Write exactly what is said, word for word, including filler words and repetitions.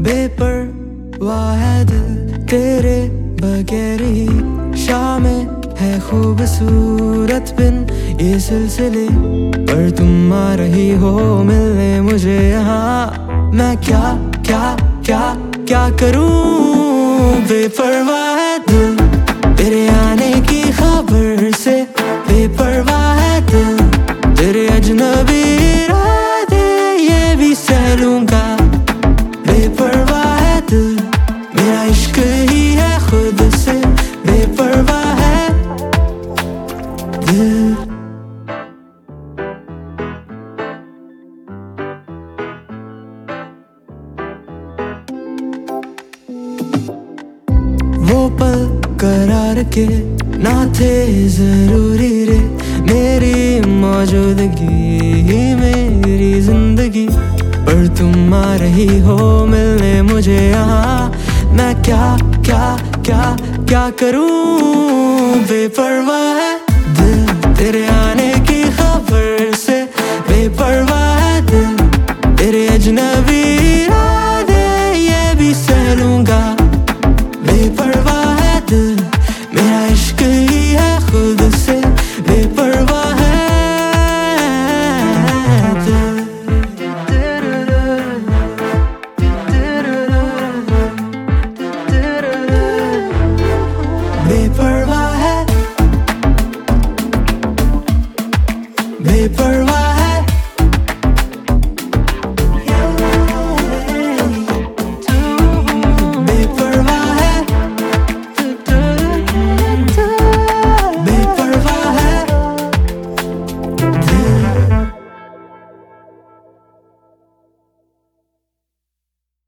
बेपरवाह है दिल तेरे बगैर ही, शामें है खूबसूरत बिन ये सिलसिले, पर तुम आ रही हो मिलने मुझे यहाँ। मैं क्या क्या क्या क्या करूँ, बेपरवाह है दिल तेरे आने की खबर से, बेपरवाह है दिल तेरे अजनबी इरादे ये भी सह लूंगा। बेपरवाह है दिल मेरा इश्क ही है खुद से, बेपरवाह है दिल। वो पल करार के ना थे जरूरी रे, मेरी मौजूदगी मेरी जिंदगी, पर तुम आ रही हो मिलने मुझे यहाँ। मैं क्या क्या क्या क्या करूँ, बेपरवाह है दिल तेरे आने की खबर से, बेपरवाह है दिल तेरे अजनबी